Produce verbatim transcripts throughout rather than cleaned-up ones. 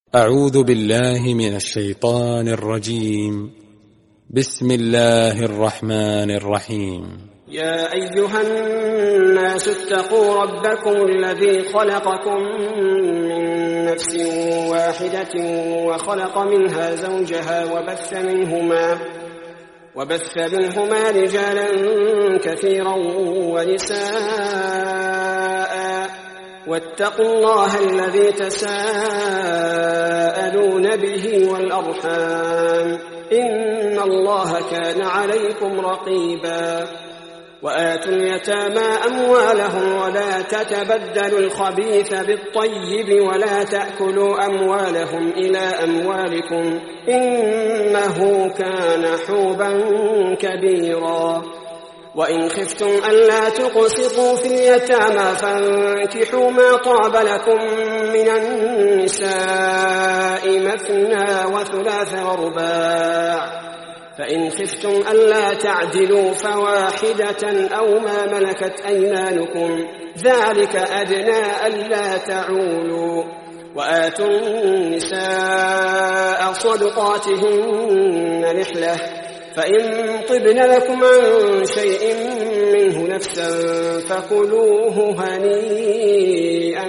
أعوذ بالله من الشيطان الرجيم. بسم الله الرحمن الرحيم. يا أيها الناس اتقوا ربكم الذي خلقكم من نفس واحدة وخلق منها زوجها وبث منهما وبث منهما رجالا كثيرا ونساء واتقوا الله الذي تساءلون به والأرحام إن الله كان عليكم رقيبا. وآتوا اليتامى أموالهم ولا تتبدلوا الخبيث بالطيب ولا تأكلوا أموالهم إلى أموالكم إنه كان حوبا كبيرا. وإن خفتم ألا تقسطوا في اليتامى فانكحوا ما طاب لكم من النساء مثنى وثلاث ورباع، فإن خفتم ألا تعدلوا فواحدة أو ما ملكت أيمانكم ذلك أدنى ألا تعولوا. وآتوا النساء صدقاتهن نحلة، فإن طبن لكم عن شيء منه نفسا فكلوه هنيئا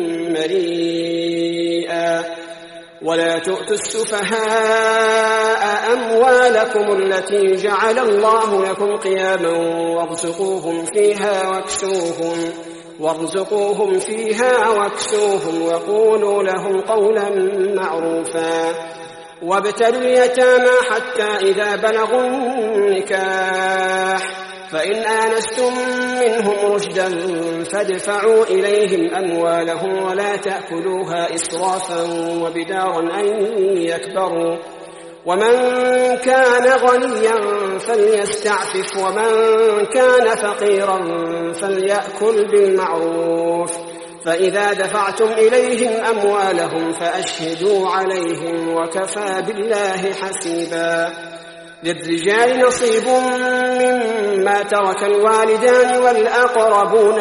مريئا. ولا تؤتوا السفهاء أموالكم التي جعل الله لكم قياما وارزقوهم فيها واكسوهم وارزقوهم فيها واكسوهم وقولوا لهم قولا معروفا. وابتلوا اليتامى حتى إذا بلغوا النكاح فإن آنستم منهم رشدا فادفعوا إليهم أموالهم ولا تأكلوها إسرافا وبدارا أن يكبروا. ومن كان غنيا فليستعفف ومن كان فقيرا فليأكل بالمعروف. فإذا دفعتم إليهم أموالهم فأشهدوا عليهم وكفى بالله حسيبا. للرجال نصيب مما ترك الوالدان والأقربون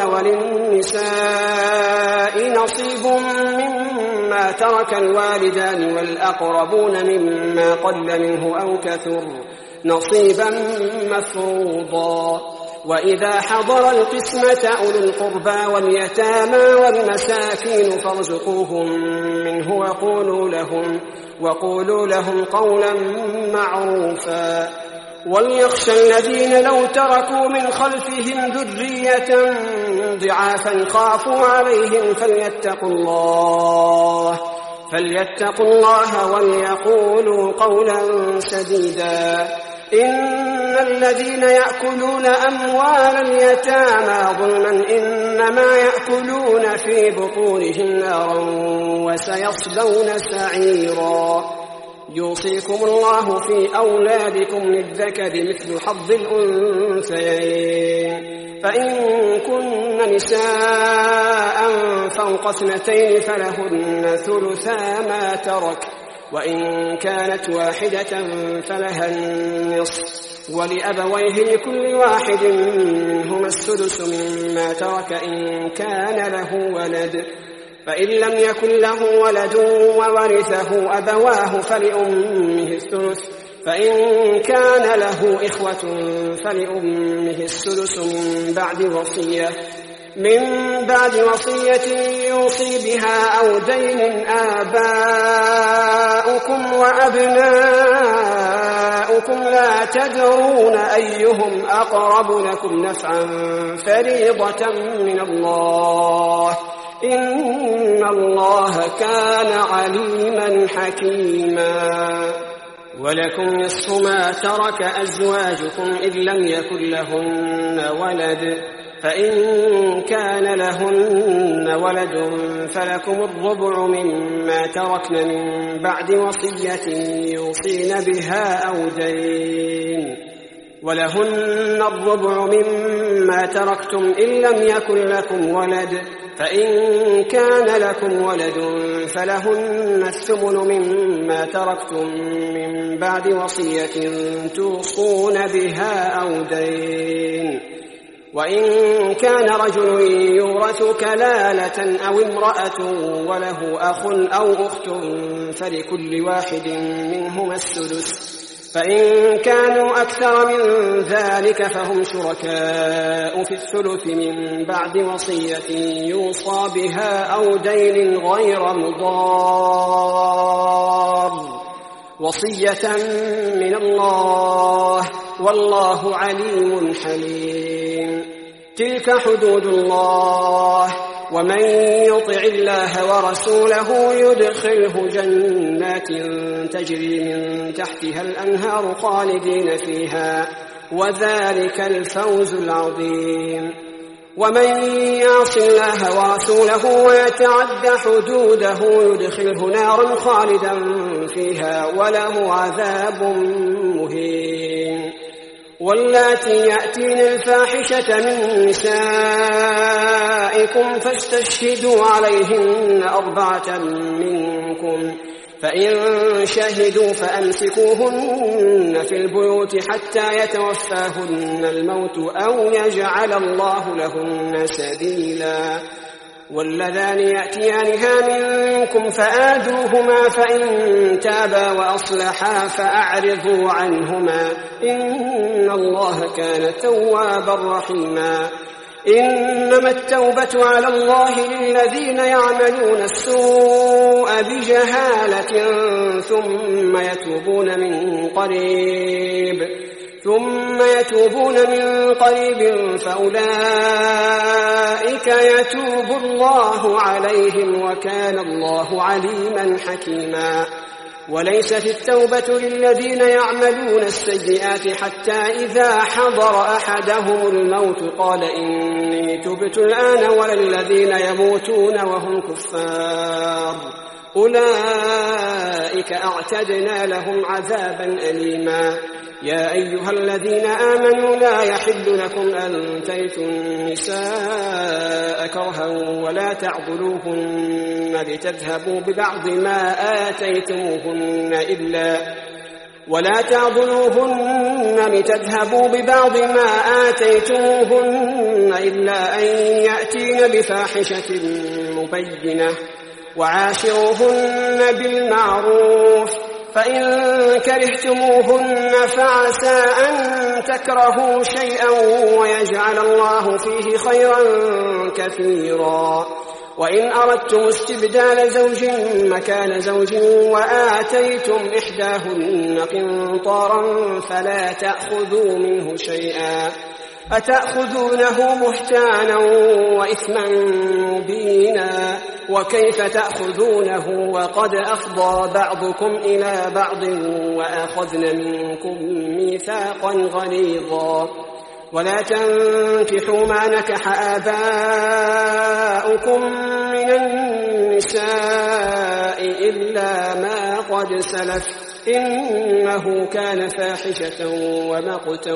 وللنساء نصيب مما ترك الوالدان والأقربون مما قل منه أو كثر نصيبا مفروضا. وإذا حضر القسمة أولو القربى واليتامى والمساكين فارزقوهم منه وقولوا لهم, وقولوا لهم قولا معروفا. وليخشى الذين لو تركوا من خلفهم ذرية ضعافا خافوا عليهم فليتقوا الله فليتقوا الله وليقولوا قولا سديدا. إن الذين يأكلون أموال اليتامى ظلما إنما يأكلون في بطونهم نارا وسيصلون سعيرا. يوصيكم الله في أولادكم للذكر مثل حظ الأنثيين، فإن كن نساء فوق اثنتين فلهن ثلثا ما ترك، وإن كانت واحدة فلها النصف، ولأبويه لكل واحد منهما السدس مما ترك إن كان له ولد. فإن لم يكن له ولد وورثه أبواه فلأمه الثلث، فإن كان له إخوة فلأمه السدس من بعد وصية من بعد وصية يوصي بها أو دين. آباؤكم وأبناؤكم لا تدرون أيهم أقرب لكم نفعا فريضة من الله إن الله كان عليما حكيما. ولكم نصف ما ترك أزواجكم إذ لم يكن لهن ولد، فإن كان لهن ولد فلكم الربع مما تركن من بعد وصية يوصين بها أو دين، ولهن الربع مما تركتم إن لم يكن لكم ولد، فإن كان لكم ولد فلهن الثمن مما تركتم من بعد وصية توصون بها أو دين. وإن كان رجل يورث كلالة أو امرأة وله أخ أو أخت فلكل واحد منهما السدس، فإن كانوا أكثر من ذلك فهم شركاء في الثلث من بعد وصية يوصى بها أو دين غير مضار، وصية من الله والله عليم حليم. تلك حدود الله، ومن يطع الله ورسوله يدخله جنات تجري من تحتها الأنهار خالدين فيها، وذلك الفوز العظيم. ومن يعص الله ورسوله ويتعد حدوده يدخله نارا خالدا فيها وله عذاب مهين. واللاتي يأتين الفاحشة من نسائكم فاستشهدوا عليهن أربعة منكم، فإن شهدوا فأمسكوهن في البيوت حتى يتوفاهن الموت أو يجعل الله لهن سبيلا. واللذان يأتيانها منكم فآذوهما، فإن تابا وأصلحا فأعرضوا عنهما، إن الله كان توابا رحيما. إنما التوبة على الله للذين يعملون السوء بجهالة ثم يتوبون من قريب ثم يتوبون من قريب فأولئك يتوب الله عليهم وكان الله عليما حكيما. وليست التوبة للذين يعملون السيئات حتى إذا حضر أحدهم الموت قال إني تبت الآن، ولا الذين يموتون وهم كفار، أولئك أعتدنا لهم عذابا أليما. يا أيها الذين آمنوا لا يحل لكم أن ترثوا النساء كرها ولا تعضلوهن لتذهبوا ببعض ما آتيتموهن إلا ولا تعضلوهن لتذهبوا ببعض ما آتيتموهن إلا أن يأتين بفاحشة مبينة، وعاشروهن بالمعروف، فإن كرهتموهن فعسى أن تكرهوا شيئا ويجعل الله فيه خيرا كثيرا. وإن أردتم استبدال زوج مكان زوج وآتيتم إحداهن قنطارا فلا تأخذوا منه شيئا، أتأخذونه بهتانا وإثما مبينا، وكيف تأخذونه وقد أفضى بعضكم إلى بعض وأخذن منكم ميثاقا غليظا. ولا تنكحوا ما نكح آباؤكم من النساء إلا ما قد سلف، إنه كان فاحشة ومقتا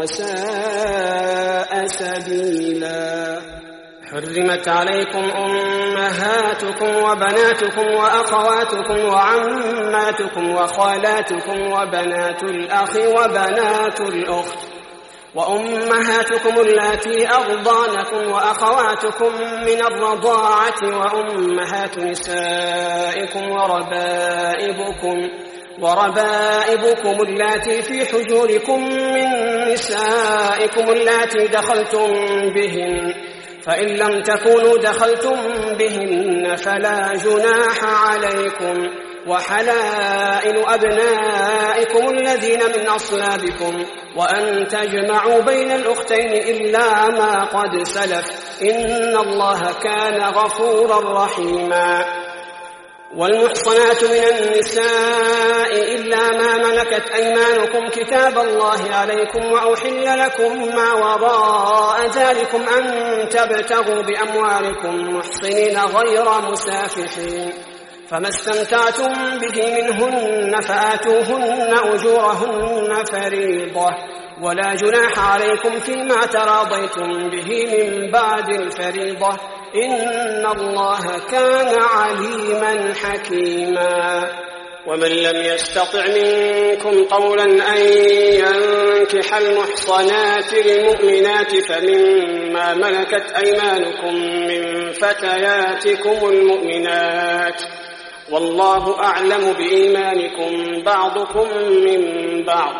وساء سبيلا. حرمت عليكم أمهاتكم وبناتكم وأخواتكم وعماتكم وخالاتكم وبنات الأخ وبنات الأخت وأمهاتكم اللاتي أرضانكم وأخواتكم من الرضاعة وأمهات نسائكم وربائبكم وربائبكم اللاتي في حجوركم من نسائكم اللاتي دخلتم بهن، فإن لم تكونوا دخلتم بهن فلا جناح عليكم، وحلائل أبنائكم الذين من أصلابكم، وأن تجمعوا بين الأختين إلا ما قد سلف، إن الله كان غفورا رحيما. والمحصنات من النساء إلا ما ملكت أيمانكم كتاب الله عليكم، وأحل لكم ما وراء ذلكم أن تبتغوا بأموالكم محصنين غير مسافحين، فما استمتعتم به منهن فآتوهن أجورهن فريضة، ولا جناح عليكم فيما تراضيتم به من بعد الفريضة، إن الله كان عليما حكيما. ومن لم يستطع منكم طولا أن ينكح المحصنات المؤمنات فمما ملكت أيمانكم من فتياتكم المؤمنات والله أعلم بإيمانكم بعضكم من بعض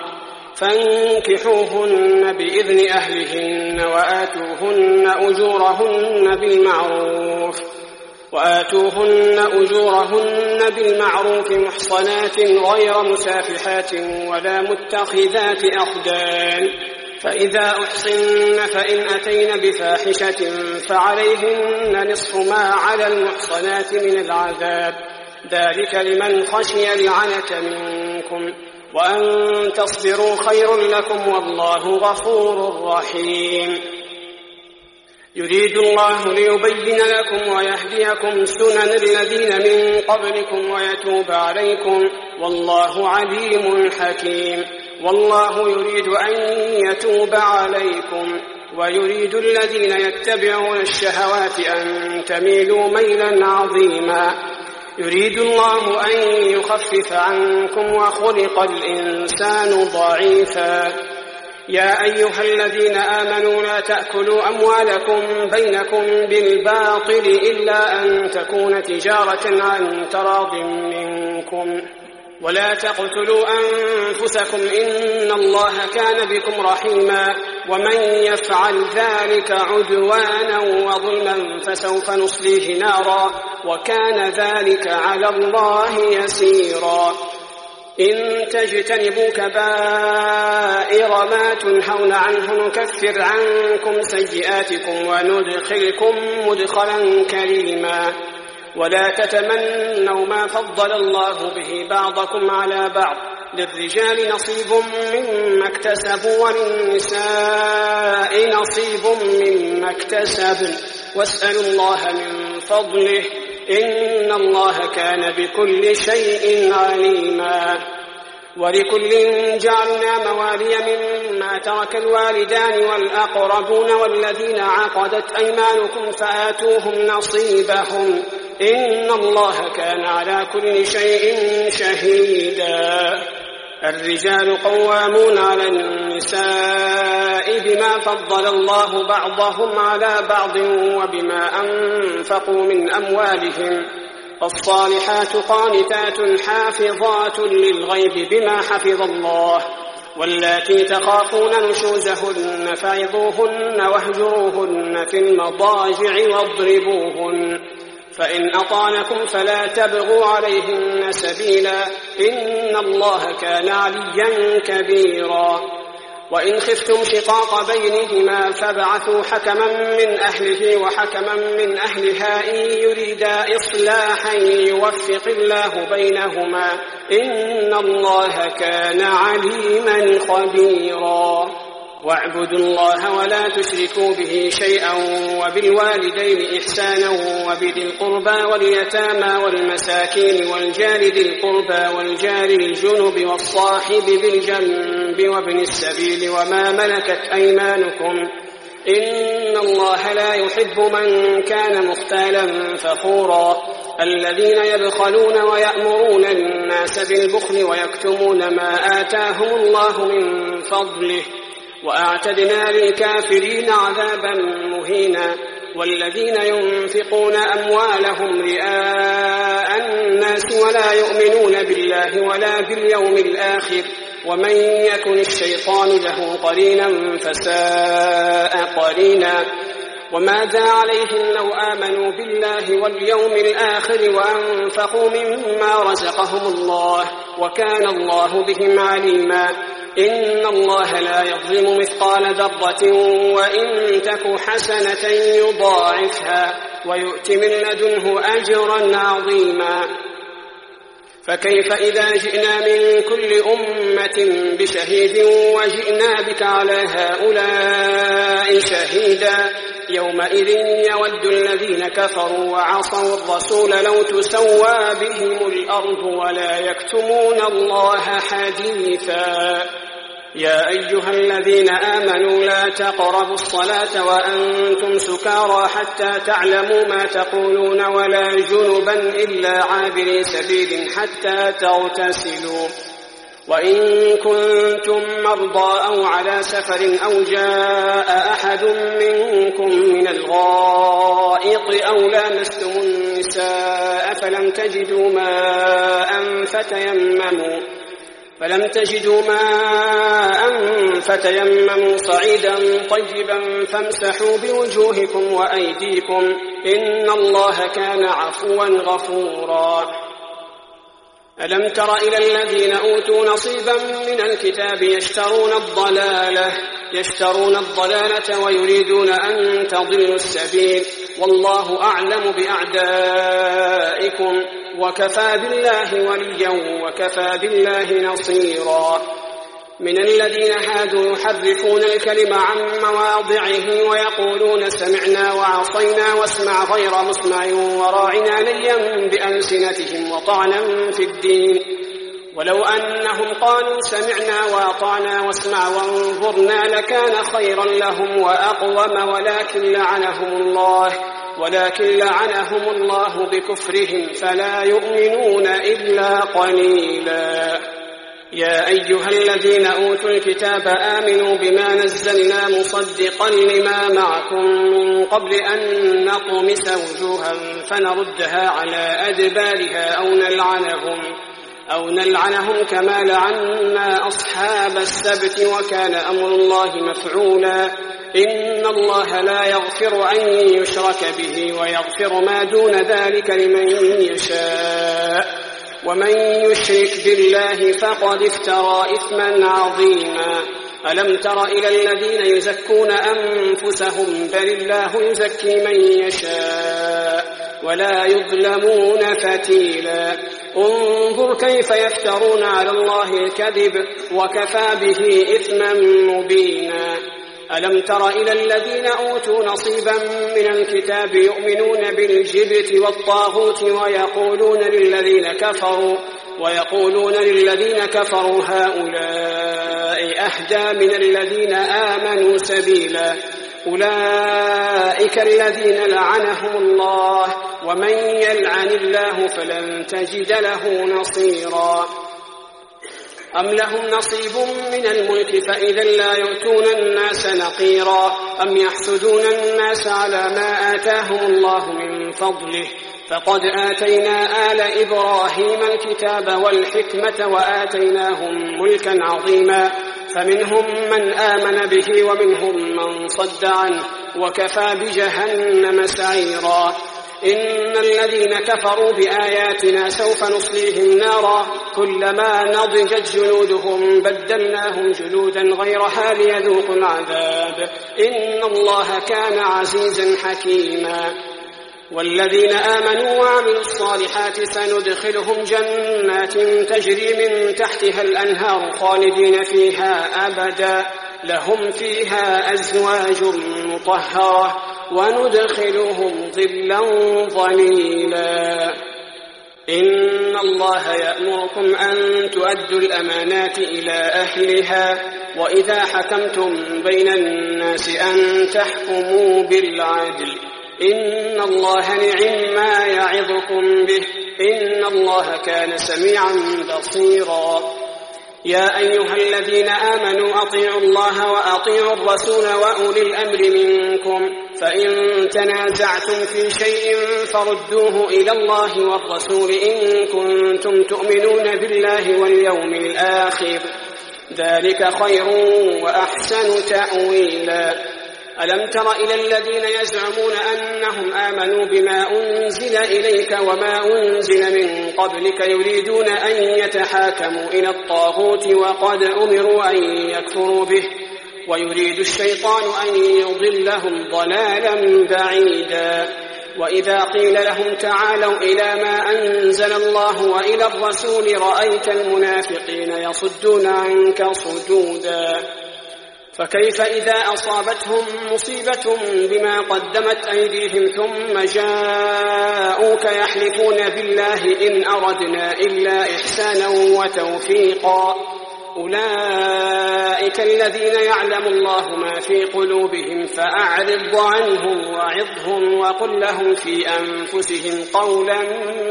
فانكحوهن بإذن أهلهن وآتوهن أجورهن بالمعروف وآتوهن أجورهن بالمعروف محصنات غير مسافحات ولا متخذات أخدان فإذا أحصن فإن أتين بفاحشة فعليهن نصف ما على المحصنات من العذاب ذلك لمن خشي العنة منكم وأن تصبروا خير لكم والله غفور رحيم يريد الله ليبين لكم ويهديكم سنن الذين من قبلكم ويتوب عليكم والله عليم حكيم والله يريد أن يتوب عليكم ويريد الذين يتبعون الشهوات أن تميلوا ميلا عظيما يريد الله أن يخفف عنكم وخلق الإنسان ضعيفا يا أيها الذين آمنوا لا تأكلوا أموالكم بينكم بالباطل إلا أن تكون تجارة عن تراض منكم ولا تقتلوا أنفسكم إن الله كان بكم رحيما ومن يفعل ذلك عدوانا وظلما فسوف نصليه نارا وكان ذلك على الله يسيرا إن تجتنبوا كبائر ما تنهون عنه نكفر عنكم سيئاتكم وندخلكم مدخلا كريما ولا تتمنوا ما فضل الله به بعضكم على بعض للرجال نصيب مما اكتسبوا وللنساء نصيب مما اكتسبن واسألوا الله من فضله إن الله كان بكل شيء عليما ولكل جعلنا موالي مما ترك الوالدان والأقربون والذين عقدت أيمانكم فآتوهم نصيبهم إن الله كان على كل شيء شهيدا الرجال قوامون على النساء بما فضل الله بعضهم على بعض وبما أنفقوا من أموالهم الصالحات قانتات حافظات للغيب بما حفظ الله واللاتي تخافون نشوزهن فعظوهن واهجروهن في المضاجع واضربوهن فإن أطعنكم فلا تبغوا عليهن سبيلا إن الله كان عليا كبيرا وإن خفتم شقاق بينهما فابعثوا حكما من أهله وحكما من أهلها إن يريدا إصلاحا يوفق الله بينهما إن الله كان عليما خبيرا واعبدوا الله ولا تشركوا به شيئا وبالوالدين إحسانا وبذي القربى واليتامى والمساكين والجار ذي القربى والجار الجنب والصاحب بالجنب وابن السبيل وما ملكت أيمانكم إن الله لا يحب من كان مختالا فخورا الذين يبخلون ويأمرون الناس بالبخل ويكتمون ما آتاهم الله من فضله وأعتدنا للكافرين عذابا مهينا والذين ينفقون أموالهم رئاء الناس ولا يؤمنون بالله ولا باليوم الآخر ومن يكن الشيطان له قرينا فساء قرينا وماذا عليهم لو آمنوا بالله واليوم الآخر وأنفقوا مما رزقهم الله وكان الله بهم عليما إن الله لا يظلم مثقال ذرة وإن تك حسنة يضاعفها ويؤت من لدنه أجرا عظيما فكيف إذا جئنا من كل أمة بشهيد وجئنا بك على هؤلاء شهيدا يومئذ يود الذين كفروا وعصوا الرسول لو تسوى بهم الأرض ولا يكتمون الله حديثا يا أيها الذين آمنوا لا تقربوا الصلاة وأنتم سكارى حتى تعلموا ما تقولون ولا جنبا إلا عابري سبيل حتى تغتسلوا وإن كنتم مرضى أو على سفر أو جاء أحد منكم من الغائط أو لامستم النساء فلم تجدوا ماء فتيمموا فلم تجدوا ماء فتيمموا صعيدا طيبا فامسحوا بوجوهكم وأيديكم إن الله كان عفوا غفورا ألم تر إلى الذين أوتوا نصيبا من الكتاب يشترون الضلالة يشترون الضلالة ويريدون أن تضلوا السبيل والله أعلم بأعدائكم وكفى بالله وليا وكفى بالله نصيرا من الذين هادوا يحرفون الكلم عن مواضعه ويقولون سمعنا وعصينا واسمع غير مسمع وراعنا ليا بألسنتهم وطعنا في الدين ولو أنهم قالوا سمعنا وأطعنا واسمع وانظرنا لكان خيرا لهم وأقوم ولكن لعنهم الله ولكن لعنهم الله بكفرهم فلا يؤمنون إلا قليلا يا أيها الذين أوتوا الكتاب آمنوا بما نزلنا مصدقا لما معكم من قبل أن نطمس وجوها فنردها على أدبارها أو نلعنهم أو نلعنهم كما لعنا أصحاب السبت وكان أمر الله مفعولا إن الله لا يغفر أن يشرك به ويغفر ما دون ذلك لمن يشاء ومن يشرك بالله فقد افترى إثما عظيما ألم تر إلى الذين يزكون أنفسهم بل الله يزكي من يشاء ولا يظلمون فتيلا انظر كيف يفترون على الله الكذب وكفى به إثما مبينا ألم تر إلى الذين أوتوا نصيبا من الكتاب يؤمنون بالجبت والطاغوت ويقولون للذين كفروا ويقولون للذين كفروا هؤلاء أهدى من الذين آمنوا سبيلا أولئك الذين لعنهم الله ومن يلعن الله فلن تجد له نصيرا أم لهم نصيب من الملك فإذا لا يؤتون الناس نقيرا أم يحسدون الناس على ما آتاهم الله من فضله فقد آتينا آل إبراهيم الكتاب والحكمة وآتيناهم ملكا عظيما فمنهم من آمن به ومنهم من صد عنه وكفى بجهنم سعيرا إن الذين كفروا بآياتنا سوف نصليهم نارا كلما نضجت جلودهم بدلناهم جلودا غيرها ليذوقوا العذاب إن الله كان عزيزا حكيما والذين آمنوا وعملوا الصالحات سندخلهم جنات تجري من تحتها الأنهار خالدين فيها أبدا لهم فيها أزواج مطهرة وندخلهم ظلا ظليلا إن الله يأمركم أن تؤدوا الأمانات إلى أهلها وإذا حكمتم بين الناس أن تحكموا بالعدل إن الله نعم ما يعظكم به إن الله كان سميعا بصيرا يا أيها الذين آمنوا أطيعوا الله وأطيعوا الرسول وأولي الأمر منكم فإن تنازعتم في شيء فردوه إلى الله والرسول إن كنتم تؤمنون بالله واليوم الآخر ذلك خير وأحسن تأويلا ألم تر إلى الذين يزعمون أنهم آمنوا بما أنزل إليك وما أنزل من قبلك يريدون أن يتحاكموا إلى الطاغوت وقد أمروا أن يكفروا به ويريد الشيطان أن يضلهم ضلالا بعيدا وإذا قيل لهم تعالوا إلى ما أنزل الله وإلى الرسول رأيت المنافقين يصدون عنك صدودا فكيف إذا أصابتهم مصيبة بما قدمت أيديهم ثم جاءوك يحلفون بالله إن أردنا إلا إحسانا وتوفيقا أولئك الذين يعلم الله ما في قلوبهم فأعرض عنهم وعظهم وقل لهم في أنفسهم قولا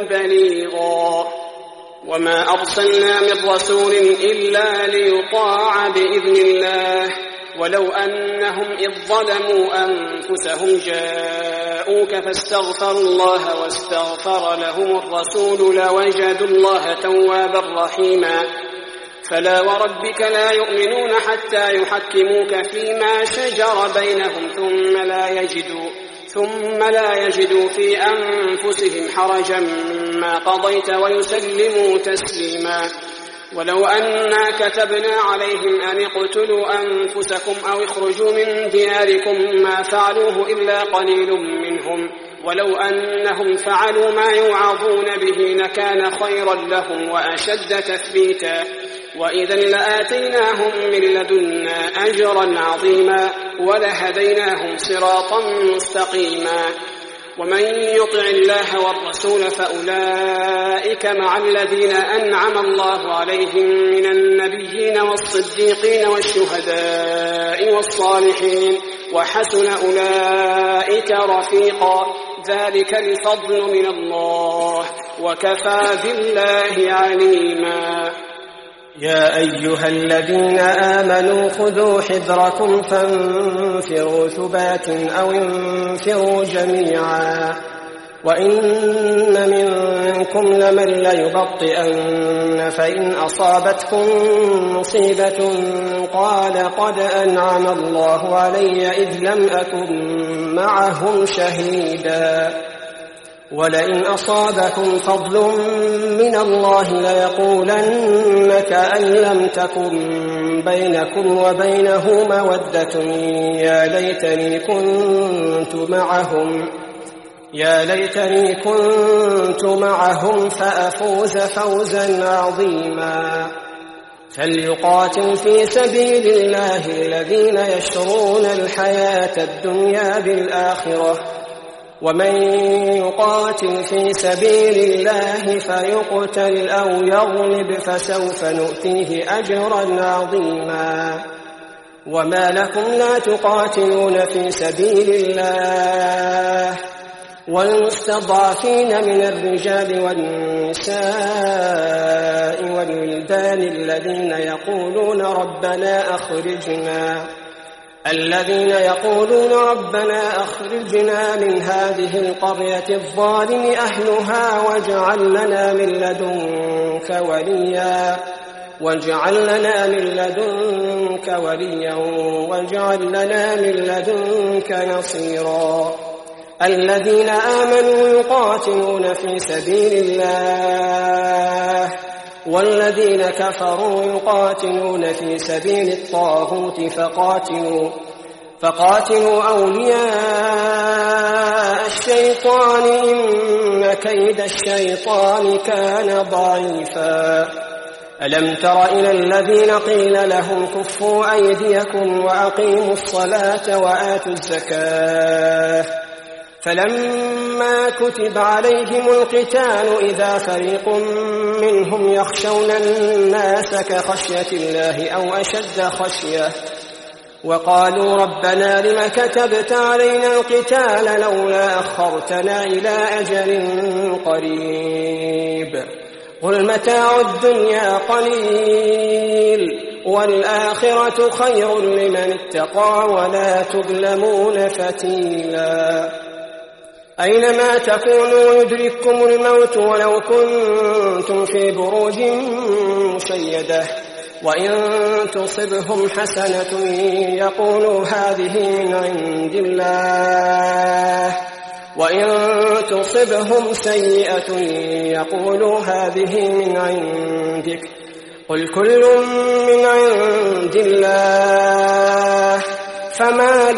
بليغا وما أرسلنا من رسول إلا ليطاع بإذن الله ولو أنهم إذ ظلموا أنفسهم جاءوك فاستغفروا الله واستغفر لهم الرسول لوجدوا الله توابا رحيما فلا وربك لا يؤمنون حتى يحكموك فيما شجر بينهم ثم لا يجدوا ثم لا يجدوا في أنفسهم حرجا مما قضيت ويسلموا تسليما ولو أنا كتبنا عليهم أن اقتلوا أنفسكم أو اخرجوا من دياركم ما فعلوه إلا قليل منهم ولو أنهم فعلوا ما يوعظون به لكان خيرا لهم وأشد تثبيتا وإذا لآتيناهم من لدنا أجرا عظيما ولهديناهم صراطا مستقيما ومن يطع الله والرسول فأولئك مع الذين أنعم الله عليهم من النبيين والصديقين والشهداء والصالحين وحسن أولئك رفيقا ذلك الفضل من الله وكفى بالله عليما يا أيها الذين آمنوا خذوا حذركم فانفروا ثبات أو انفروا جميعا وإن منكم لمن ليبطئن فإن أصابتكم مصيبة قال قد أنعم الله علي إذ لم أكن معهم شهيدا ولئن أصابكم فضل من الله ليقولن كأن لم تكن بينكم وبينه مودة يا ليتني كنت معهم يا ليتني كنت معهم فأفوز فوزا عظيما فليقاتل في سبيل الله الذين يشرون الحياة الدنيا بالآخرة ومن يقاتل في سبيل الله فيقتل أو يغلب فسوف نؤتيه أجرا عظيما وما لكم لا تقاتلون في سبيل الله والمستضعفين من الرجال والنساء والولدان الذين يقولون ربنا أخرجنا الذين يقولون ربنا أخرجنا من هذه القرية الظالم أهلها واجعل لنا من لدنك وليا واجعل لنا من لدنك وليا واجعل لنا من لدنك نصيرا الذين آمنوا يقاتلون في سبيل الله والذين كفروا يقاتلون في سبيل الطاغوت فقاتلوا فقاتلوا أولياء الشيطان إن كيد الشيطان كان ضعيفا ألم تر إلى الذين قيل لهم كفوا أيديكم وأقيموا الصلاة وآتوا الزكاة فلما كتب عليهم القتال إذا فريق منهم يخشون الناس كخشية الله أو أشد خشية وقالوا ربنا لم كتبت علينا القتال لولا أخرتنا إلى أجل قريب قل متاع الدنيا قليل والآخرة خير لمن اتقى ولا تظلمون فتيلا أينما تكونوا يدرككم الموت ولو كنتم في بروج مشيدة وإن تصبهم حسنة يقولوا هذه من عند الله وإن تصبهم سيئة يقولوا هذه من عندك قل كل من عند الله فما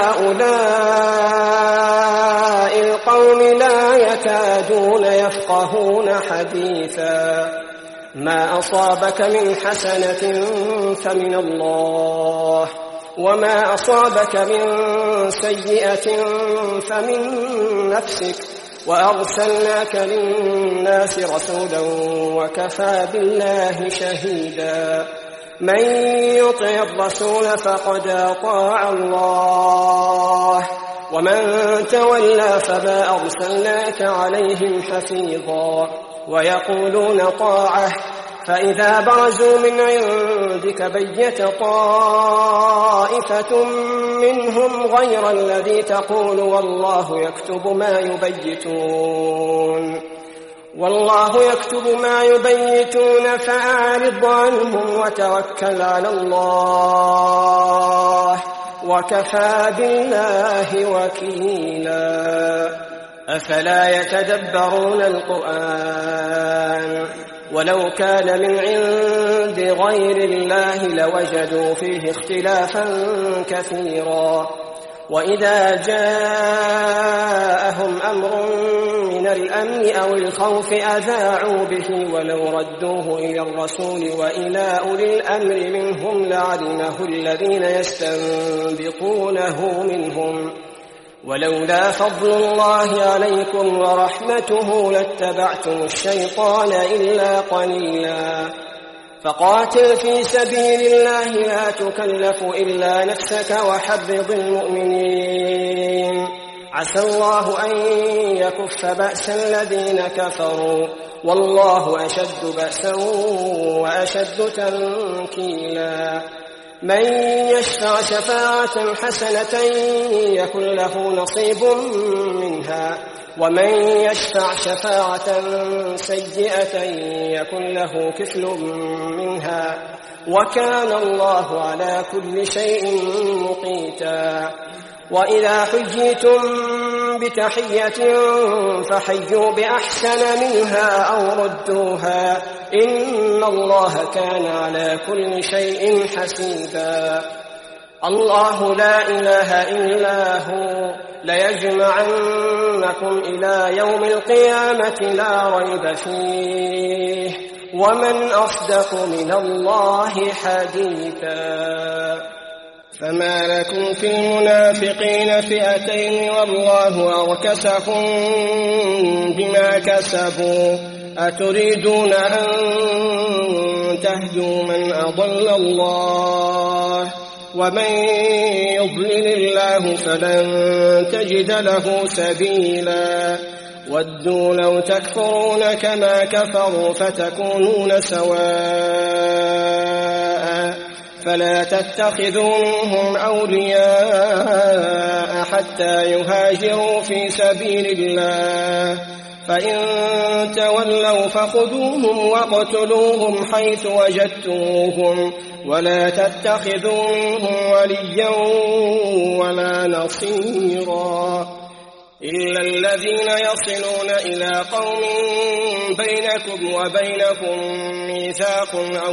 لهؤلاء القوم لا يكادون يفقهون حديثا ما أصابك من حسنة فمن الله وما أصابك من سيئة فمن نفسك وأرسلناك للناس رسولا وكفى بالله شهيدا من يطع الرسول فقد أطاع الله ومن تولى فما أرسلناك عليهم حفيظا ويقولون طاعة فإذا برزوا من عندك بيت طائفة منهم غير الذي تقول والله يكتب ما يبيتون والله يكتب ما يبيتون فأعرض عنهم وتوكل على الله وكفى بالله وكيلا. أفلا يتدبرون القرآن ولو كان من عند غير الله لوجدوا فيه اختلافا كثيرا وإذا جاءهم أمر من الأمن أو الخوف أذاعوا به ولو ردوه إلى الرسول وإلى أولي الأمر منهم لعلمه الذين يستنبطونه منهم ولولا فضل الله عليكم ورحمته لاتبعتم الشيطان إلا قليلا. فقاتل في سبيل الله لا تكلف إلا نفسك وحرض المؤمنين عسى الله أن يكف بأس الذين كفروا والله أشد بأسا وأشد تنكيلا. من يشفع شفاعة حسنة يكن له نصيب منها ومن يشفع شفاعة سيئة يكن له كفل منها وكان الله على كل شيء مقيتا. وإذا حييتم بتحية فحيوا بأحسن منها أو ردوها إن الله كان على كل شيء حسيبا. الله لا إله إلا هو ليجمعنكم إلى يوم القيامة لا ريب فيه ومن أصدق من الله حديثا. فما لكم في المنافقين فئتين والله أركسهم بما كسبوا أتريدون أن تهدوا من أضل الله ومن يضلل الله فلن تجد له سبيلا. ودوا لو تكفرون كما كفروا فتكونون سواء فلا تتخذوا منهم أولياء حتى يهاجروا في سبيل الله فإن تولوا فخذوهم واقتلوهم حيث وجدتموهم ولا تتخذوا منهم وليا ولا نصيرا إلا الذين يصلون إلى قوم بينكم وبينكم ميثاق أو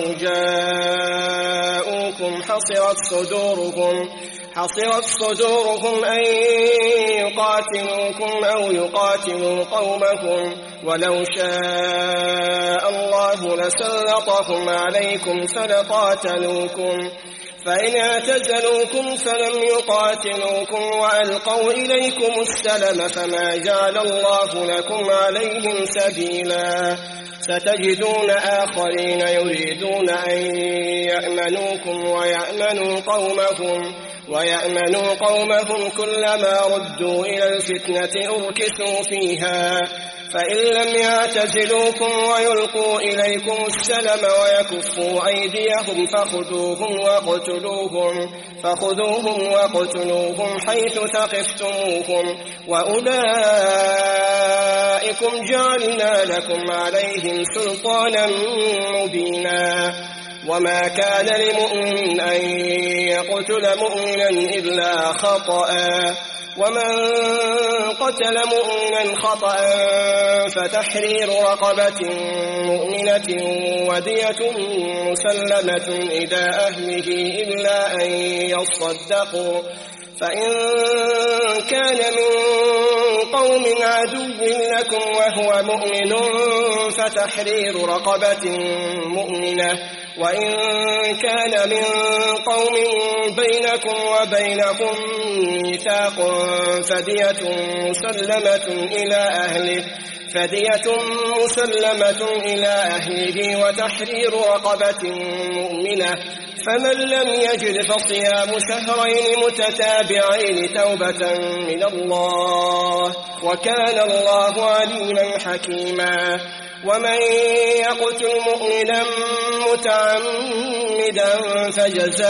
جاءوكم حصرت صدورهم حصرت صدورهم أن يقاتلوكم أو يقاتلوا قومكم ولو شاء الله لسلطهم عليكم فلقاتلوكم فإن اعتزلوكم فلم يقاتلوكم وألقوا إليكم السلم فما جعل الله لكم عليهم سبيلا. ستجدون آخرين يريدون أن يأمنوكم ويأمنوا قومهم ويأمنوا قومهم كلما ردوا إلى الفتنة أركسوا فيها فإن لم يعتزلوكم ويلقوا إليكم السلم ويكفوا أيديهم فخذوهم واقتلوهم فخذوهم واقتلوهم حيث ثقفتموهم وأولئكم جعلنا لكم عليهم سلطانا مبينا. وما كان لمؤمن أن يقتل مؤمنا إلا خطأ ومن قتل مؤمنا خطأ فتحرير رقبة مؤمنة ودية مسلمة إلى أهله إلا أن يصدقوا فإن كان من قوم عدو لكم وهو مؤمن فتحرير رقبة مؤمنة وإن كان من قوم بينكم وبينهم ميثاق فدية مسلمة إلى أهله فدية مسلمة إلى أهله وتحرير رقبة مؤمنة فمن لم يجد فصيام شهرين متتابعين توبة من الله وكان الله عليما حكيما ومن يقتل مؤمنا متعمدا فجزاؤه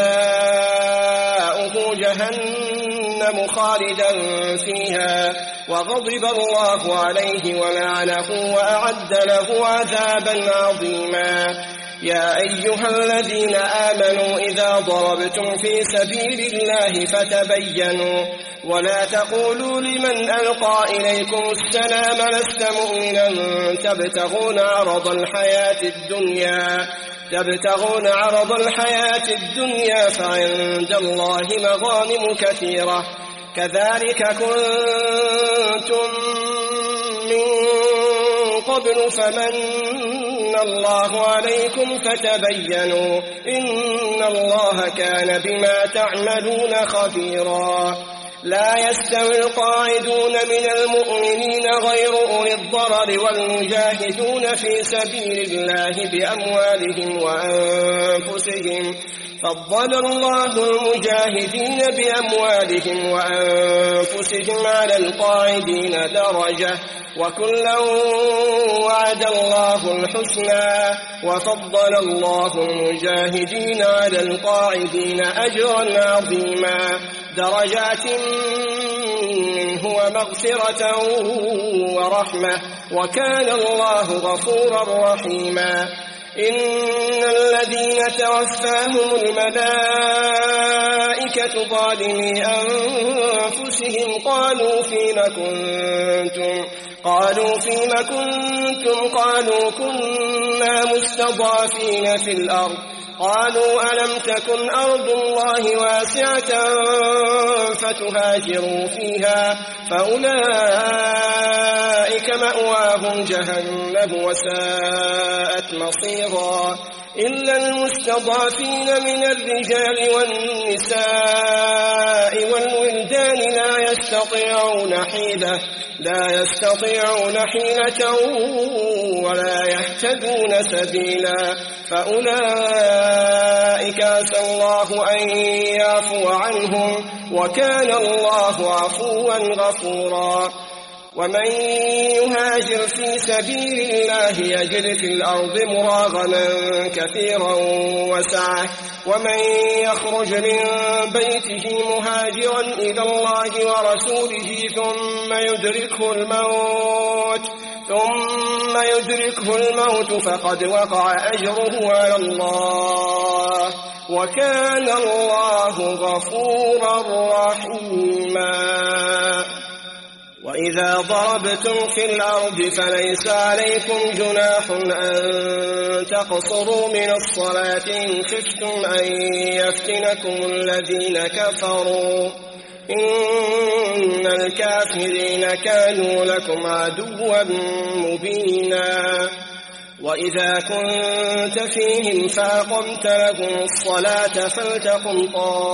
جهنم خالدا فيها وغضب الله عليه ولعنه وأعد له عذابا عظيما يا أيها الذين آمنوا إذا ضربتم في سبيل الله فتبينوا ولا تقولوا لمن ألقى إليكم السلام لست مؤمنا تبتغون عرض الحياة الدنيا تبتغون عرض الحياة الدنيا فعند الله مغانم كثيرة كذلك كنتم من قبل فمن الله عليكم فتبينوا إن الله كان بما تعملون خبيرا لا يستوي القاعدون من المؤمنين غير أولي الضرر والمجاهدون في سبيل الله بأموالهم وأنفسهم فضل الله المجاهدين بأموالهم وأنفسهم على القاعدين درجة وكلا وعد الله الحسنى وفضل الله المجاهدين على القاعدين أجرا عظيما درجات منه ومغفرة ورحمة وكان الله غفورا رحيما إن الذين توفاهم الملائكة ظالمي أنفسهم قالوا فيم كنتم قالوا فيم كنتم قالوا كنا مستضعفين في الأرض قالوا ألم تكن أرض الله واسعة فتهاجروا فيها فأولئك مأواهم جهنم وساءت مصيرا إلا المستضعفين من الرجال والنساء والولدان لا يستطيعون حيلة لا يستطيعون حيلة ولا يهتدون سبيلا فأولئك عسى الله أن يعفو عنهم وكان الله عفوا غفورا ومن يهاجر في سبيل الله يجد في الأرض مراغما كثيرا وسعة ومن يخرج من بيته مهاجرا إلى الله ورسوله ثم يدركه الموت ثم يدركه الموت فقد وقع أجره على الله وكان الله غفورا رحيما وإذا ضربتم في الأرض فليس عليكم جناح أن تقصروا من الصلاة إن خفتم أن يفتنكم الذين كفروا إن الكافرين كانوا لكم عدوا مبينا وإذا كنت فيهم فأقمت لهم الصلاة فلتقم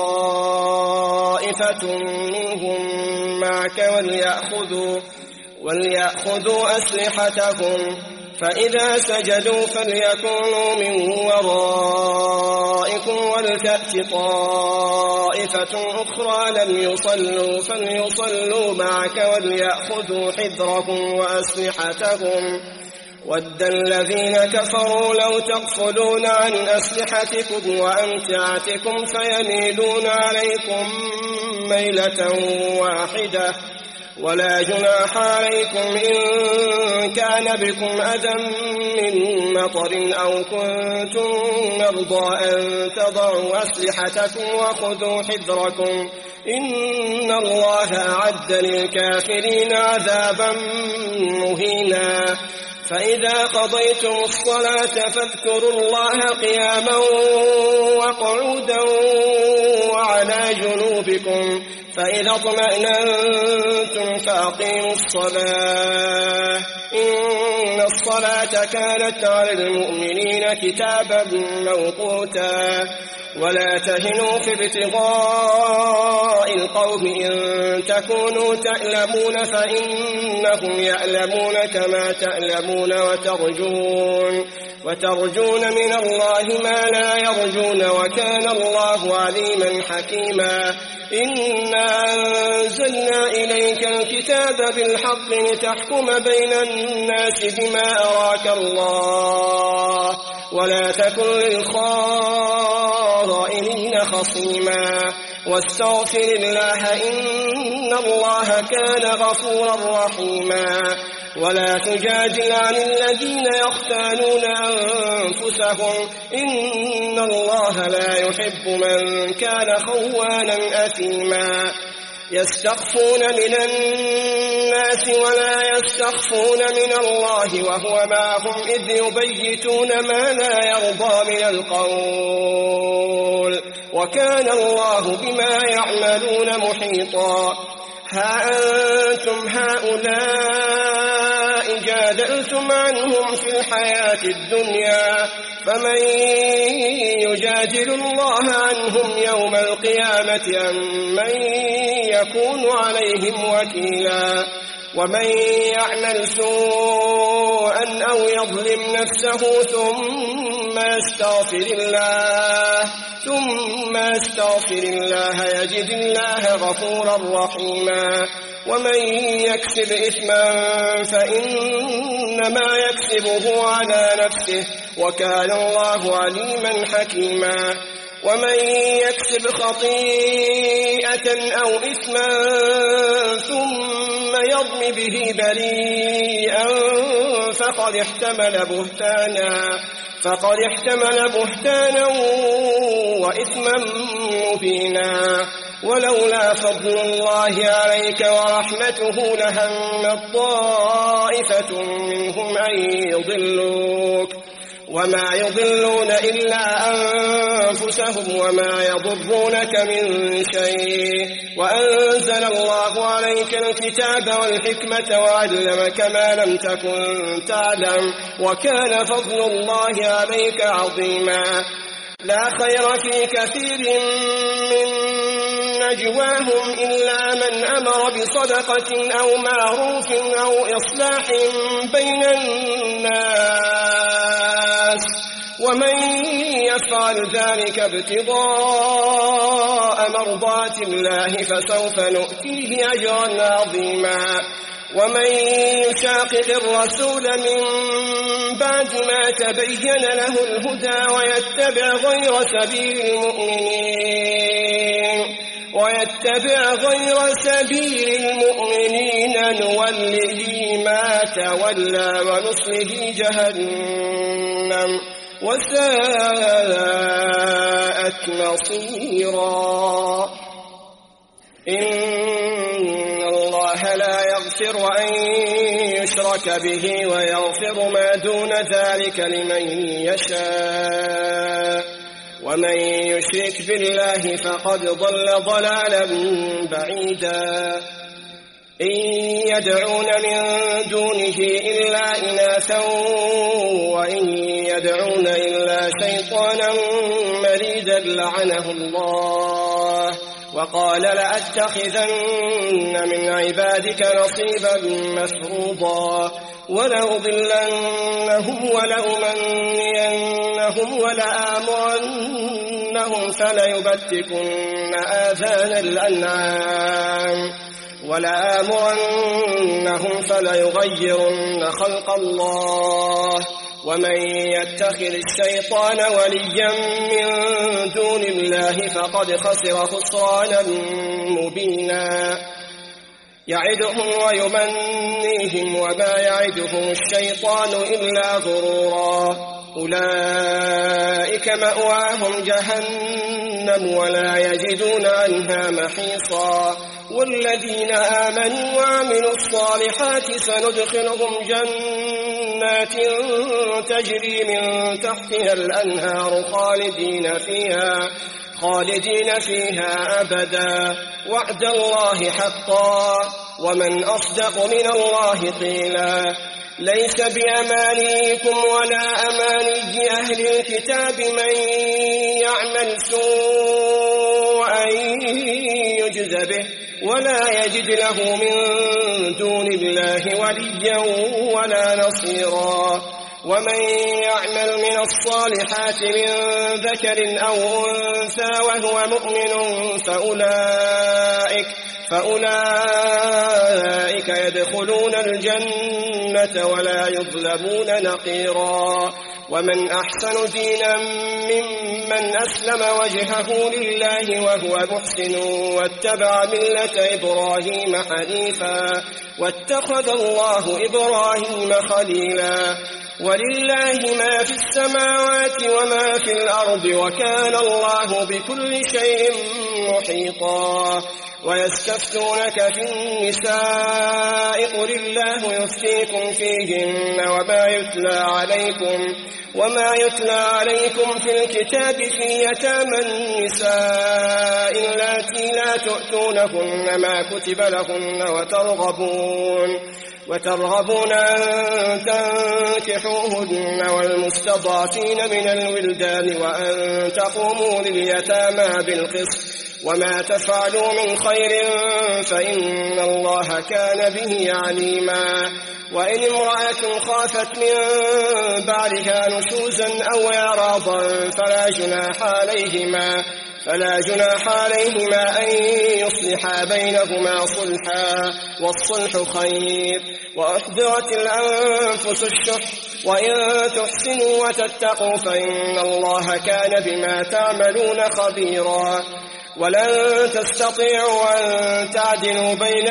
طائفة منهم معك وليأخذوا, وليأخذوا أسلحتهم فإذا سجدوا فليكونوا من ورائكم ولتأت طائفة أخرى لم يصلوا فليصلوا معك وليأخذوا حذرهم وأسلحتهم ود الذين كفروا لو تغفلون عن أسلحتكم وأمتعتكم فيميلون عليكم ميلة واحدة ولا جناح عليكم إن كان بكم أذى من مطر أو كنتم مرضى أن تضعوا أسلحتكم وخذوا حذركم إن الله أعد للكافرين عذابا مهينا فإذا قضيتم الصلاة فاذكروا الله قياما وقعودا وعلى جنوبكم فإذا اطمأننتم فأقيموا الصلاة إن الصلاة كانت على المؤمنين كتابا موقوتا ولا تهنوا في ابتغاء القوم إن تكونوا تألمون فإنهم يألمون كما تألمون وترجون وترجون من الله ما لا يرجون وكان الله عليما حكيما إنا أنزلنا إليك الكتاب بالحق لتحكم بين الناس بما أراك الله ولا تكن للخائنين خصيما واستغفر الله إن الله كان غفورا رحيما ولا تجادل عن الذين يختانون أنفسهم إن الله لا يحب من كان خوانا أثيما يستخفون من الناس ولا يستخفون من الله وهو معهم إذ يبيتون ما لا يرضى من القول وكان الله بما يعملون محيطا ها أنتم هؤلاء جادلتم عنهم في الحياة الدنيا فمن يجادل الله عنهم يوم القيامة أم من يكون عليهم وكيلا ومن يعمل سوءا أو يظلم نفسه ثم يستغفر الله ثم يستغفر الله يجد الله غفورا رحيما ومن يكسب إثما فإنما يكسبه على نفسه وكان الله عليما حكيما ومن يكسب خطيئة أو إثما ثم يرم به بريئا فقد احتمل بهتانا فقد احتمل بهتانا وإثما مبينا ولولا فضل الله عليك ورحمته لهمت طائفة منهم أن يضلوك وما يضلون إلا أنفسهم وما يضرونك من شيء وأنزل الله عليك الكتاب والحكمة وعلمك ما لم تكن تعلم وكان فضل الله عليك عظيما لا خير في كثير من نجواهم إلا من أمر بصدقة أو معروف أو إصلاح بين الناس ومن يفعل ذلك ابتغاء مرضات الله فسوف نؤتيه أجرا عظيما ومن يشاقق الرسول من بعد ما تبين له الهدى ويتبع غير سبيل المؤمنين ويتبع غير سبيل المؤمنين نوله ما تولى ونصله جهنم وساءت مصيرا إن الله لا يغفر أن يشرك به ويغفر ما دون ذلك لمن يشاء ومن يشرك بالله فقد ضل ضلالا بعيدا إن يدعون من دونه إلا إناثا وإن يدعون إلا شيطانا مريدا لعنه الله وقال لأتخذن من عبادك نصيبا مفروضا ولأضلنهم ولأمنينهم ولآمرنهم فليبتكن آذان الأنعام ولآمرنهم فليغيرن خلق الله ومن يتخذ الشيطان وليا من دون الله فقد خسر خسرانا مبينا يعدهم ويمنيهم وما يعدهم الشيطان إلا غرورا أولئك مأواهم جهنم ولا يجدون عنها محيصا والذين آمنوا وعملوا الصالحات سندخلهم جنات تجري من تحتها الأنهار خالدين فيها خالدين فيها أبدا وعد الله حقا ومن أصدق من الله قيلا ليس بأمانيكم ولا أماني أهل الكتاب من يعمل سوءا يجز به ولا يجد له من دون الله وليا ولا نصيرا. ومن يعمل من الصالحات من ذكر أو أنثى وهو مؤمن فأولئك, فأولئك يدخلون الجنة ولا يظلمون نقيرا. ومن أحسن دينا ممن أسلم وجهه لله وهو محسن واتبع ملة إبراهيم حنيفا واتخذ الله إبراهيم خليلا. ولله ما في السماوات وما في الأرض وكان الله بكل شيء محيطا. ويستفتونك في النساء قل الله يفتيكم فيهن وما يتلى عليكم وما يتلى عليكم في الكتاب في يتامى النساء اللاتي لا تؤتونهن ما كتب لهن وترغبون وترغبون أن تنكحوهن والمستضعفين من الولدان وأن تقوموا لليتامى بالقسط وما تفعلوا من خير فإن الله كان به عليما. وإن امرأة خافت من بعدها نشوزا أو إعراضا فلا جناح عليهما فلا جناح عليهما أن يصلحا بينهما صلحا والصلح خير. وأحضرت الأنفس الشح وإن تحسنوا وتتقوا فإن الله كان بما تعملون خبيرا. ولن تستطيعوا أن تعدلوا بين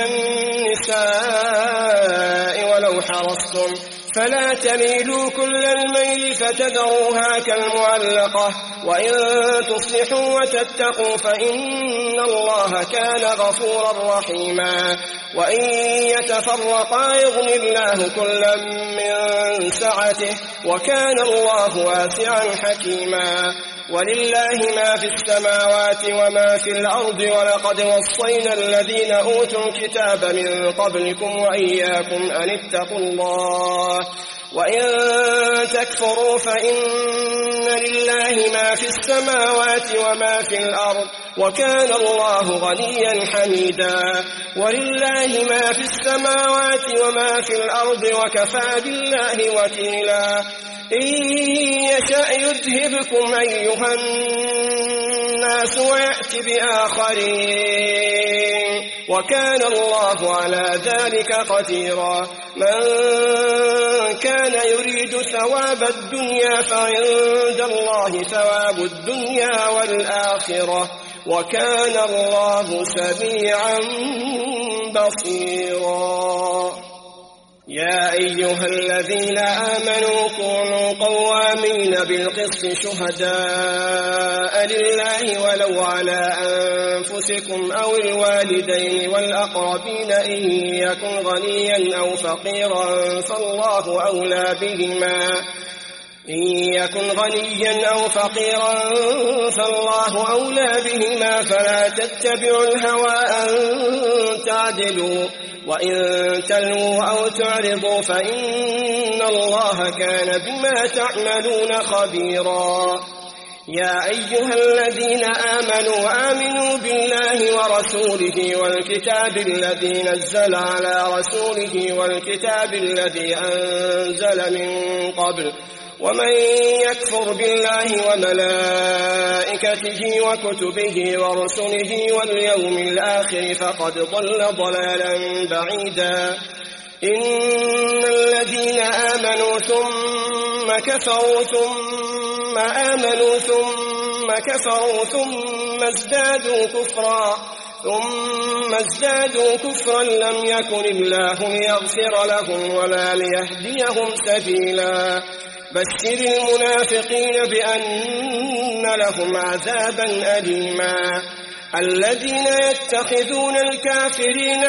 النساء ولو حرصتم فلا تميلوا كل الميل فتذروها كالمعلقة وإن تصلحوا وتتقوا فإن الله كان غفورا رحيما. وإن يتفرقا يغني الله كلا من سعته وكان الله واسعا حكيما. ولله ما في السماوات وما في الأرض ولقد وصينا الذين أوتوا الكتاب من قبلكم وإياكم أن اتقوا الله وإن تكفروا فإن لله ما في السماوات وما في الأرض وكان الله غنيا حميدا. ولله ما في السماوات وما في الأرض وكفى بالله وكيلا. إن يشأ يذهبكم أيها الناس ويأتي بآخرين وكان الله على ذلك قديرا. من كان يريد ثواب الدنيا فعند الله ثواب الدنيا والآخرة وكان الله سميعا بصيرا. يا أيها الذين آمنوا كونوا قوامين بالقسط شهداء لله ولو على أنفسكم أو الوالدين والأقربين إن يكن غنيا أو فقيرا فالله أولى بهما إن يكن غنيا أو فقيرا فالله أولى بهما فلا تتبعوا الهوى أن تعدلوا وإن تلووا أو تعرضوا فإن الله كان بما تعملون خبيرا. يا أيها الذين آمنوا آمنوا بالله ورسوله والكتاب الذي نزل على رسوله والكتاب الذي أنزل من قبل ومن يكفر بالله وملائكته وكتبه ورسله واليوم الآخر فقد ضل ضلالا بعيدا. إن الذين آمنوا ثم كفروا ثم آمنوا ثم كفروا ثم ازدادوا كفرا ثم ازدادوا كفرا لم يكن الله ليغفر لهم ولا ليهديهم سبيلا. بشر المنافقين بأن لهم عذابا أليما. الذين يتخذون الكافرين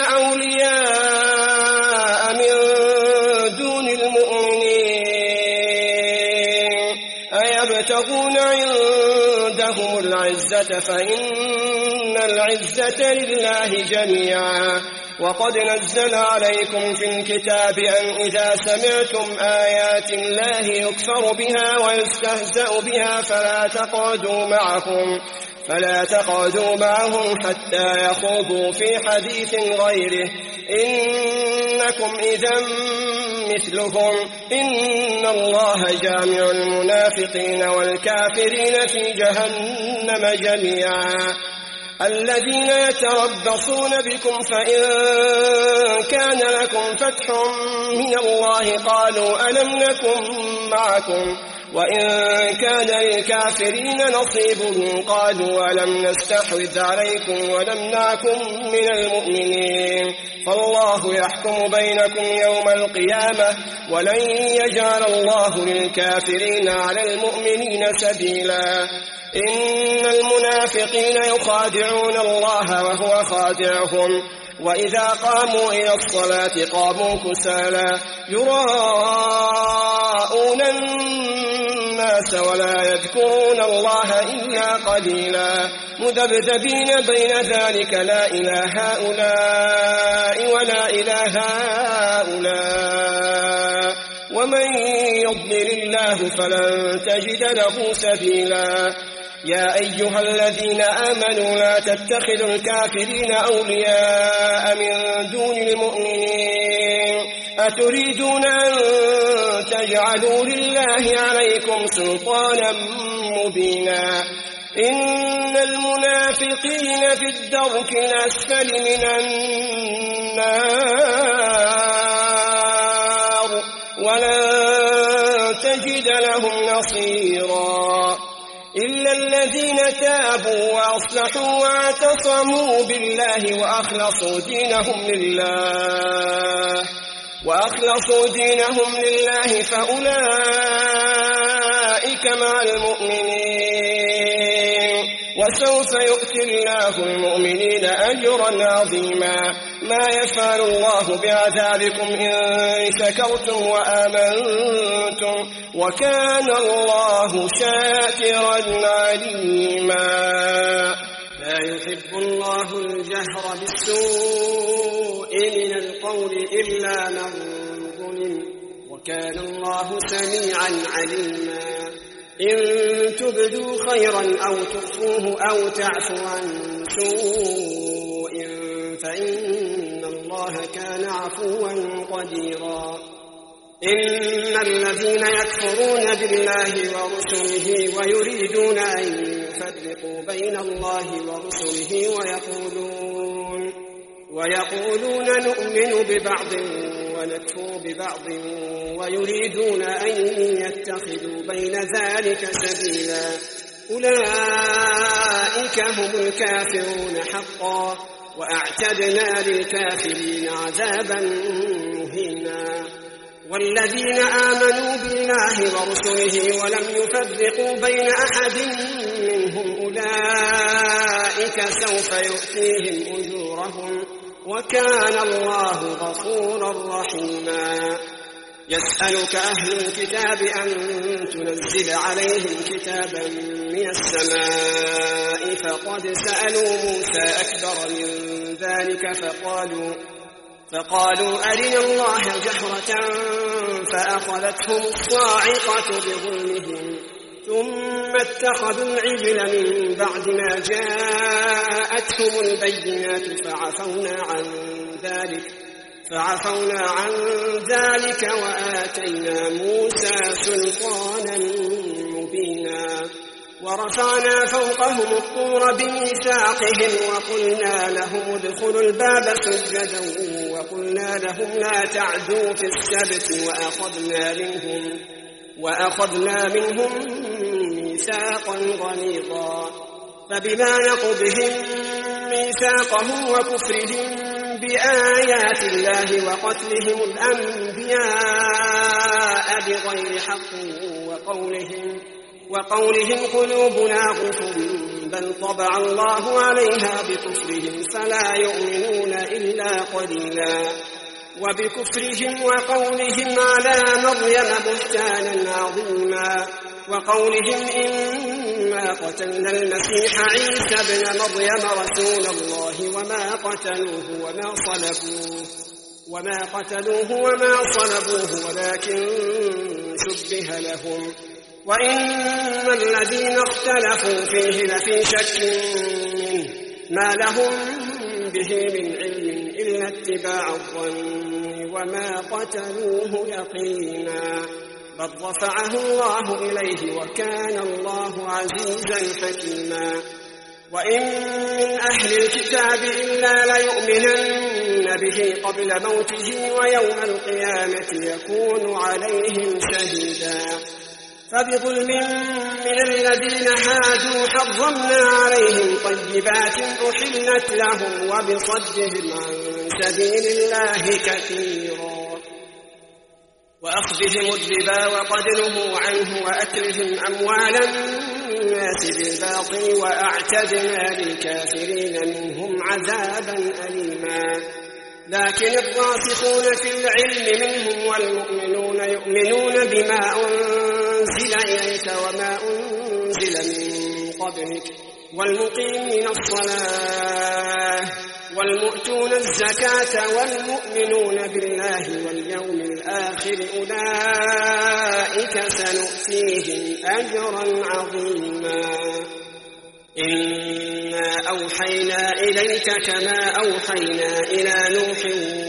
أولياء من دون المؤمنين أيبتغون عندهم العزة فإن العزة لله جميعا. وقد نزل عليكم في الكتاب أن إذا سمعتم آيات الله يكفر بها ويستهزأ بها فلا تقعدوا معهم فلا تقعدوا معهم حتى يخوضوا في حديث غيره إنكم إذا مثلهم إن الله جامع المنافقين والكافرين في جهنم جميعا. الذين يتربصون بكم فإن كان لكم فتح من الله قالوا ألم نكن معكم وإن كان للكافرين نصيب قالوا ألم نستحوذ عليكم ونمنعكم من المؤمنين فالله يحكم بينكم يوم القيامة ولن يجعل الله للكافرين على المؤمنين سبيلا. إن المنافقين يخادعون الله وهو خادعهم وإذا قاموا إلى الصلاة قاموا كسالى يراءون الناس ولا يذكرون الله إلا قليلا مذبذبين بين ذلك لا إله هؤلاء ولا إله هؤلاء ومن يضلل الله فلن تجد له سبيلا. يا أيها الذين آمنوا لا تتخذوا الكافرين أولياء من دون المؤمنين أتريدون أن تجعلوا لله عليكم سلطانا مبينا. إن المنافقين في الدرك الأسفل من النار ولن تجد لهم نصيرا إلا الذين تابوا وأصلحوا واعتصموا بالله وأخلصوا دينهم لله وأخلصوا دينهم لله فأولئك مع المؤمنين وسوف يؤتي الله المؤمنين أجرا عظيما. ما يفعل الله بعذابكم إن شكرتم وآمنتم وكان الله شاكرا عليما. لا يحب الله الجهر بالسوء من القول إلا من ظلم وكان الله سميعا عليما. إن تبدوا خيرا أو تخفوه أو تعفوا عن سوء فإن الله كان عفوا قديرا. إن الذين يكفرون بالله ورسله ويريدون أن يفرقوا بين الله ورسله ويقولون ويقولون نؤمن ببعض ونكفر ببعض ويريدون أن يتخذوا بين ذلك سبيلا أولئك هم الكافرون حقا وأعتدنا للكافرين عذابا مهينا. والذين آمنوا بالله ورسله ولم يفرقوا بين أحد منهم أولئك سوف يؤتيهم أجورهم وكان الله غفورا رحيما. يسألك أهل الكتاب أن تنزل عليهم كتابا من السماء فقد سألوا موسى أكبر من ذلك فقالوا فقالوا أرنا الله جهرة فأخذتهم الصاعقة بظلمهم ثم اتخذوا العجل من بعد ما جاءتهم البينات فعفونا عن ذلك فعفونا عن ذلك وآتينا موسى سلطانا مبينا. ورفعنا فوقهم الطور بميثاقهم وقلنا لهم ادخلوا الباب سجدا وقلنا لهم لا تعدوا في السبت وأخذنا منهم وأخذنا منهم ميثاقا غليظا. فبما نقضهم ميثاقهم وكفرهم بآيات الله وقتلهم الأنبياء بغير حق وقولهم وقولهم قلوبنا غلف بل طبع الله عليها بكفرهم فلا يؤمنون إلا قليلا. وبكفرهم وقولهم على مريم بهتانا عظيما وقولهم إنا قتلنا المسيح عيسى ابن مريم رسول الله وما قتلوه وما صلبوه وما قتلوه وما صلبوه ولكن شبه لهم وإن الذين اختلفوا فيه لفي شك منه ما لهم به من علم إلا اتباع الظن وما قتلوه يقينا بل رفعه الله إليه وكان الله عزيزا حكيما وإن من أهل الكتاب إلا ليؤمنن به قبل موته ويوم القيامة يكون عليهم شهيدا فبظلم من الذين هادوا حرمنا عليهم طيبات أحلت لهم وبصدهم عن سبيل الله كثيرا وأخذهم الربا وقد نهوا عنه وأكلهم أموال الناس بالباطل وأعتدنا للكافرين منهم عذابا أليما لكن الراسخون في العلم منهم والمؤمنون يؤمنون بما أنزل إليك وما أنزل من قبلك والمقيمين الصلاة والمؤتون الزكاة والمؤمنون بالله واليوم الآخر أولئك سنؤتيهم أجرا عظيما إنا أوحينا إليك كما أوحينا إلى نوح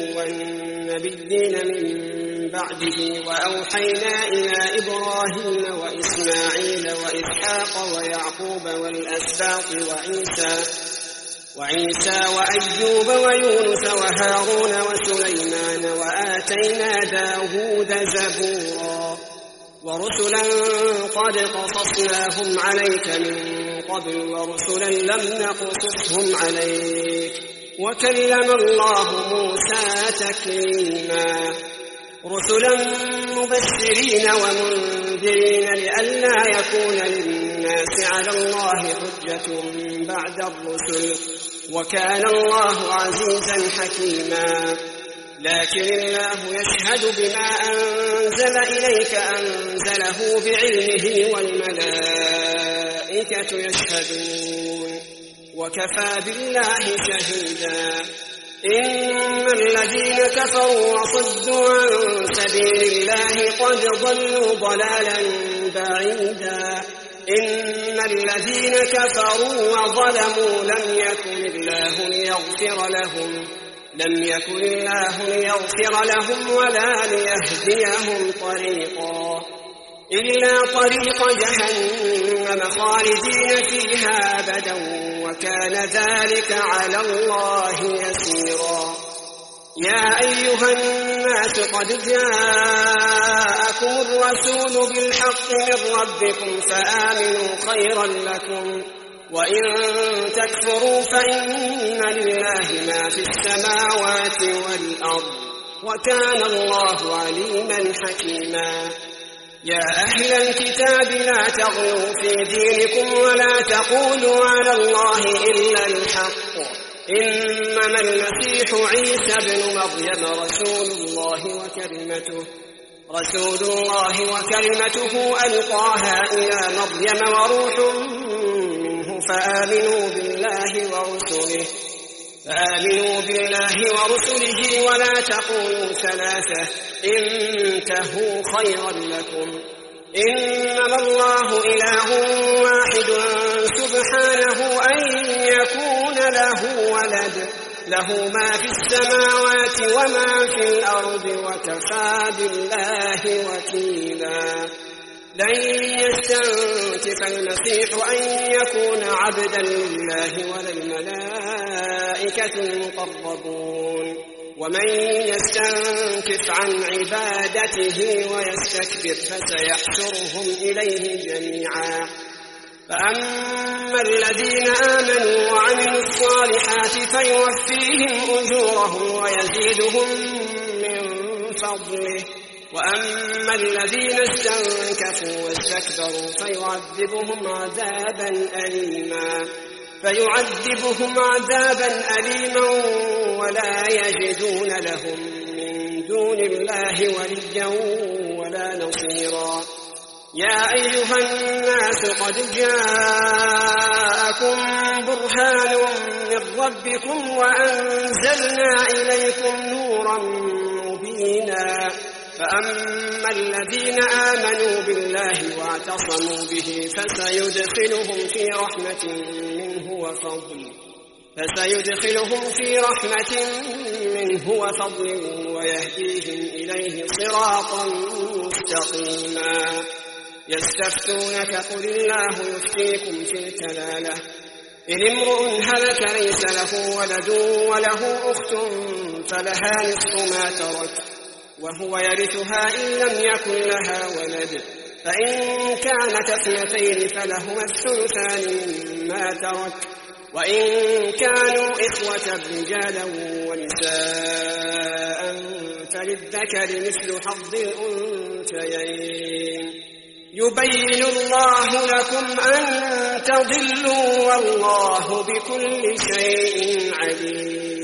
والنبيين من بعده وأوحينا إلى إبراهيم وإسماعيل وإسحاق ويعقوب والأسباط وعيسى وعيسى وأيوب ويونس وهارون وسليمان وآتينا داود زبورا ورسلا قد قصصناهم عليك من قبل ورسلا لم نقصصهم عليك وكلم الله موسى تكليما رسلا مبشرين ومنذرين لئلا يكون للناس على الله حجة بعد الرسل وكان الله عزيزا حكيما لكن الله يشهد بما أنزل إليك أنزله بعلمه والملائكة يشهدون وكفى بالله شهيدا إن الذين كفروا وصدوا عن سبيل الله قد ضلوا ضلالا بعيدا إن الذين كفروا وظلموا لم يكن الله ليغفر لهم لم يكن الله ليغفر لهم ولا ليهديهم طريقا إلا طريق جهنم خالدين فيها أبدا وكان ذلك على الله يسيرا يا أيها الناس قد جاءكم الرسول بالحق من ربكم فآمنوا خيرا لكم وإن تكفروا فإن لله ما في السماوات والأرض وكان الله عليما حكيما يا أهل الكتاب لا تغلوا في دينكم ولا تقولوا على الله إلا الحق إنما المسيح عيسى ابن مريم رسول الله وكلمته رسول الله وكلمته ألقاها إلى مريم وروح منه فآمنوا بالله ورسله فآمنوا بالله ورسله ولا تقولوا ثلاثة انتهوا خيرا لكم إنما الله إله واحد سبحانه أن يكون له ولد له ما في السماوات وما في الأرض وكفى بالله وكيلا لن يستنكف المسيح أن يكون عبدا لله ولا الملائكة المقربون ومن يستنكف عن عبادته ويستكبر فسيحشرهم إليه جميعا فأما الذين آمنوا وعملوا الصالحات فيوفيهم أجورهم ويزيدهم من فضله وأما الذين استنكفوا واستكبروا فيعذبهم عذابا أليما فيعذبهم عذابا أليما ولا يجدون لهم من دون الله وليا ولا نصيرا يا أيها الناس قد جاءكم برهان من ربكم وأنزلنا إليكم نورا مبينا فأما الذين آمنوا بالله واعتصموا به فسيدخلهم في رحمة منه وفضل فسيدخلهم في رحمة منه وفضل ويهديهم إليه صراطا مستقيما يستفتونك قل الله يفتيكم في الكلالة إن امرؤ هلك ليس له ولد وله أخت فلها نصف ما ترك وهو يرثها إن لم يكن لها ولد فإن كانت اثنتين فلهما الثلثان مما ترك وإن كانوا إخوة رجالا ونساء فللذكر مثل حظ الأنثيين يبين الله لكم أن تضلوا والله بكل شيء عليم